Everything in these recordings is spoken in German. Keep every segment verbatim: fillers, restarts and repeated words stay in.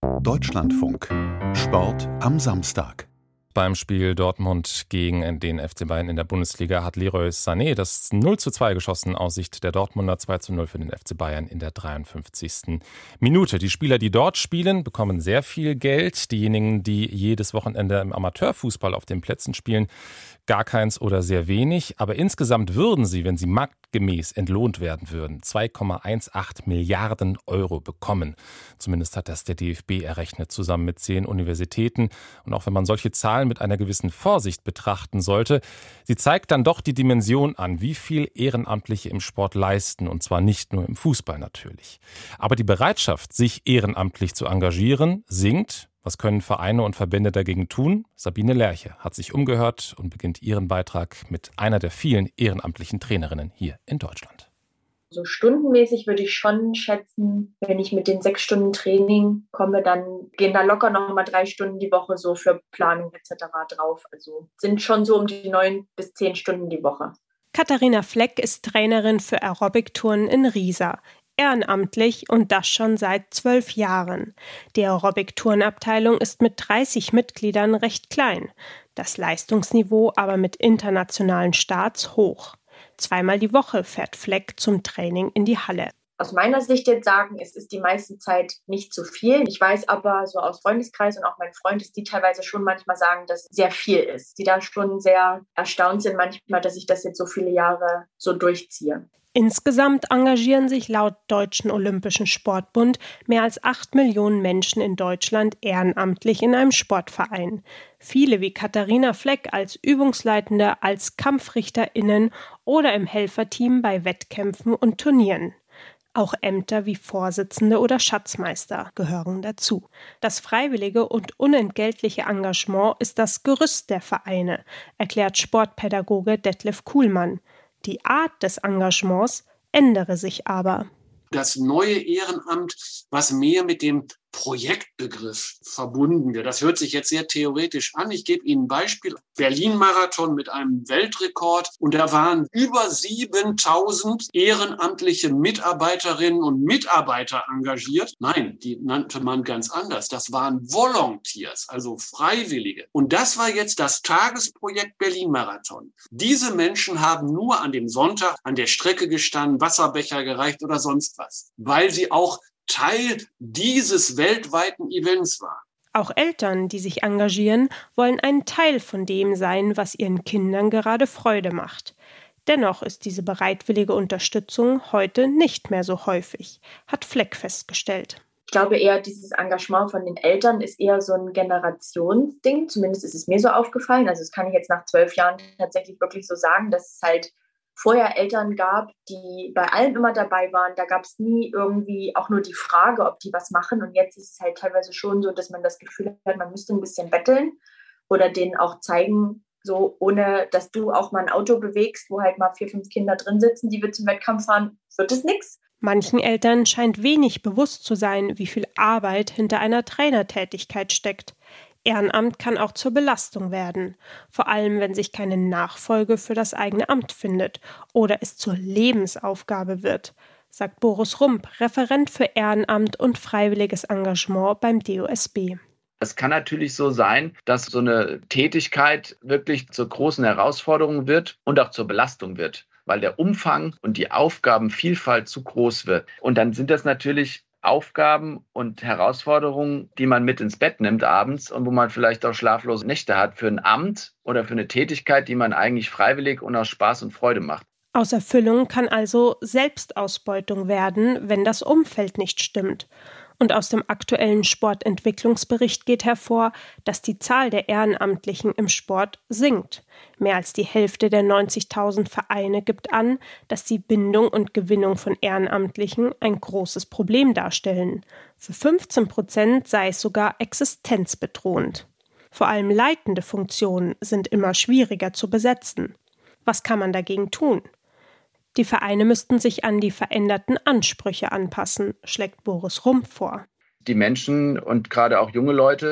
Deutschlandfunk. Sport am Samstag. Beim Spiel Dortmund gegen den F C Bayern in der Bundesliga hat Leroy Sané das null zu zwei geschossen aus Sicht der Dortmunder, zwei zu null für den F C Bayern in der dreiundfünfzigsten Minute. Die Spieler, die dort spielen, bekommen sehr viel Geld. Diejenigen, die jedes Wochenende im Amateurfußball auf den Plätzen spielen, gar keins oder sehr wenig. Aber insgesamt würden sie, wenn sie marktgemäß entlohnt werden würden, zwei Komma achtzehn Milliarden Euro bekommen. Zumindest hat das der D F B errechnet, zusammen mit zehn Universitäten. Und auch wenn man solche Zahlen mit einer gewissen Vorsicht betrachten sollte, sie zeigt dann doch die Dimension an, wie viel Ehrenamtliche im Sport leisten, und zwar nicht nur im Fußball natürlich. Aber die Bereitschaft, sich ehrenamtlich zu engagieren, sinkt. Was können Vereine und Verbände dagegen tun? Sabine Lerche hat sich umgehört und beginnt ihren Beitrag mit einer der vielen ehrenamtlichen Trainerinnen hier in Deutschland. So stundenmäßig würde ich schon schätzen, wenn ich mit den sechs Stunden Training komme, dann gehen da locker noch mal drei Stunden die Woche so für Planung et cetera drauf. Also sind schon so um die neun bis zehn Stunden die Woche. Katharina Fleck ist Trainerin für Aerobic-Touren in Riesa. Ehrenamtlich und das schon seit zwölf Jahren. Die Aerobic-Tourenabteilung ist mit dreißig Mitgliedern recht klein, das Leistungsniveau aber mit internationalen Starts hoch. Zweimal die Woche fährt Fleck zum Training in die Halle. Aus meiner Sicht jetzt sagen, es ist die meiste Zeit nicht zu viel. Ich weiß aber so aus Freundeskreis und auch mein Freund, dass die teilweise schon manchmal sagen, dass es sehr viel ist. Die da schon sehr erstaunt sind manchmal, dass ich das jetzt so viele Jahre so durchziehe. Insgesamt engagieren sich laut Deutschen Olympischen Sportbund mehr als acht Millionen Menschen in Deutschland ehrenamtlich in einem Sportverein. Viele wie Katharina Fleck als Übungsleitende, als KampfrichterInnen oder im Helferteam bei Wettkämpfen und Turnieren. Auch Ämter wie Vorsitzende oder Schatzmeister gehören dazu. Das freiwillige und unentgeltliche Engagement ist das Gerüst der Vereine, erklärt Sportpädagoge Detlef Kuhlmann. Die Art des Engagements ändere sich aber. Das neue Ehrenamt, was mehr mit dem Projektbegriff verbunden wird. Das hört sich jetzt sehr theoretisch an. Ich gebe Ihnen ein Beispiel. Berlin-Marathon mit einem Weltrekord. Und da waren über siebentausend ehrenamtliche Mitarbeiterinnen und Mitarbeiter engagiert. Nein, die nannte man ganz anders. Das waren Volunteers, also Freiwillige. Und das war jetzt das Tagesprojekt Berlin-Marathon. Diese Menschen haben nur an dem Sonntag an der Strecke gestanden, Wasserbecher gereicht oder sonst was, weil sie auch Teil dieses weltweiten Events war. Auch Eltern, die sich engagieren, wollen ein Teil von dem sein, was ihren Kindern gerade Freude macht. Dennoch ist diese bereitwillige Unterstützung heute nicht mehr so häufig, hat Fleck festgestellt. Ich glaube eher, dieses Engagement von den Eltern ist eher so ein Generationsding. Zumindest ist es mir so aufgefallen. Also das kann ich jetzt nach zwölf Jahren tatsächlich wirklich so sagen, dass es halt vorher Eltern gab, die bei allem immer dabei waren. Da gab es nie irgendwie auch nur die Frage, ob die was machen. Und jetzt ist es halt teilweise schon so, dass man das Gefühl hat, man müsste ein bisschen betteln oder denen auch zeigen, so ohne dass du auch mal ein Auto bewegst, wo halt mal vier, fünf Kinder drin sitzen, die wir zum Wettkampf fahren, wird es nichts. Manchen Eltern scheint wenig bewusst zu sein, wie viel Arbeit hinter einer Trainertätigkeit steckt. Ehrenamt kann auch zur Belastung werden, vor allem wenn sich keine Nachfolge für das eigene Amt findet oder es zur Lebensaufgabe wird, sagt Boris Rump, Referent für Ehrenamt und freiwilliges Engagement beim D O S B. Es kann natürlich so sein, dass so eine Tätigkeit wirklich zur großen Herausforderung wird und auch zur Belastung wird, weil der Umfang und die Aufgabenvielfalt zu groß wird. Und dann sind das natürlich Aufgaben und Herausforderungen, die man mit ins Bett nimmt abends und wo man vielleicht auch schlaflose Nächte hat für ein Amt oder für eine Tätigkeit, die man eigentlich freiwillig und aus Spaß und Freude macht. Aus Erfüllung kann also Selbstausbeutung werden, wenn das Umfeld nicht stimmt. Und aus dem aktuellen Sportentwicklungsbericht geht hervor, dass die Zahl der Ehrenamtlichen im Sport sinkt. Mehr als die Hälfte der neunzigtausend Vereine gibt an, dass die Bindung und Gewinnung von Ehrenamtlichen ein großes Problem darstellen. Für fünfzehn Prozent sei es sogar existenzbedrohend. Vor allem leitende Funktionen sind immer schwieriger zu besetzen. Was kann man dagegen tun? Die Vereine müssten sich an die veränderten Ansprüche anpassen, schlägt Boris Rump vor. Die Menschen und gerade auch junge Leute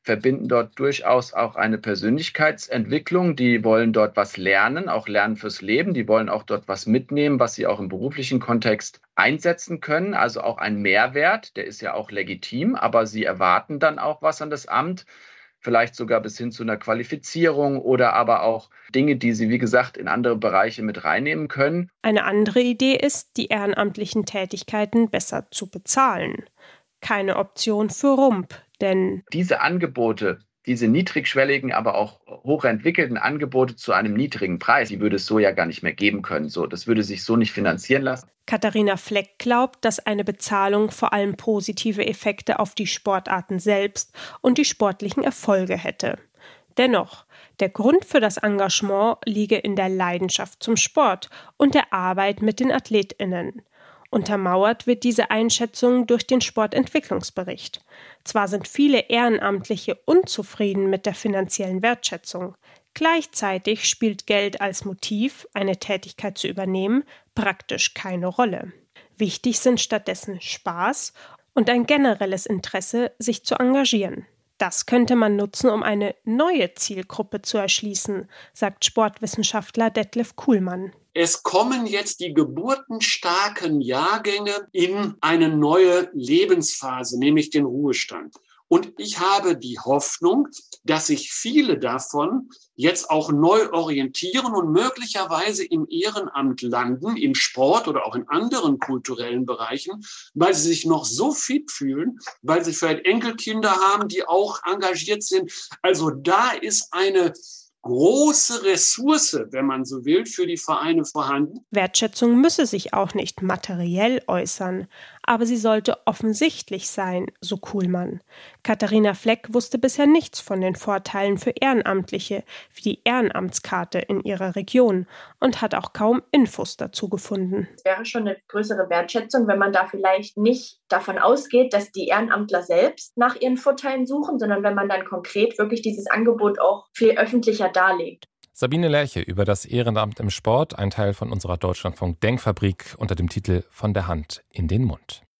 verbinden dort durchaus auch eine Persönlichkeitsentwicklung. Die wollen dort was lernen, auch lernen fürs Leben. Die wollen auch dort was mitnehmen, was sie auch im beruflichen Kontext einsetzen können. Also auch ein Mehrwert, der ist ja auch legitim, aber sie erwarten dann auch was an das Amt. Vielleicht sogar bis hin zu einer Qualifizierung oder aber auch Dinge, die sie, wie gesagt, in andere Bereiche mit reinnehmen können. Eine andere Idee ist, die ehrenamtlichen Tätigkeiten besser zu bezahlen. Keine Option für Rump, denn diese Angebote, diese niedrigschwelligen, aber auch hochentwickelten Angebote zu einem niedrigen Preis, die würde es so ja gar nicht mehr geben können. So, das würde sich so nicht finanzieren lassen. Katharina Fleck glaubt, dass eine Bezahlung vor allem positive Effekte auf die Sportarten selbst und die sportlichen Erfolge hätte. Dennoch, der Grund für das Engagement liege in der Leidenschaft zum Sport und der Arbeit mit den AthletInnen. Untermauert wird diese Einschätzung durch den Sportentwicklungsbericht. Zwar sind viele Ehrenamtliche unzufrieden mit der finanziellen Wertschätzung, gleichzeitig spielt Geld als Motiv, eine Tätigkeit zu übernehmen, praktisch keine Rolle. Wichtig sind stattdessen Spaß und ein generelles Interesse, sich zu engagieren. Das könnte man nutzen, um eine neue Zielgruppe zu erschließen, sagt Sportwissenschaftler Detlef Kuhlmann. Es kommen jetzt die geburtenstarken Jahrgänge in eine neue Lebensphase, nämlich den Ruhestand. Und ich habe die Hoffnung, dass sich viele davon jetzt auch neu orientieren und möglicherweise im Ehrenamt landen, im Sport oder auch in anderen kulturellen Bereichen, weil sie sich noch so fit fühlen, weil sie vielleicht Enkelkinder haben, die auch engagiert sind. Also da ist eine große Ressource, wenn man so will, für die Vereine vorhanden. Wertschätzung müsse sich auch nicht materiell äußern, aber sie sollte offensichtlich sein, so Kuhlmann. Katharina Fleck wusste bisher nichts von den Vorteilen für Ehrenamtliche, wie die Ehrenamtskarte in ihrer Region, und hat auch kaum Infos dazu gefunden. Es wäre schon eine größere Wertschätzung, wenn man da vielleicht nicht davon ausgeht, dass die Ehrenamtler selbst nach ihren Vorteilen suchen, sondern wenn man dann konkret wirklich dieses Angebot auch viel öffentlicher darlegt. Sabine Lerche über das Ehrenamt im Sport, ein Teil von unserer Deutschlandfunk Denkfabrik unter dem Titel Von der Hand in den Mund.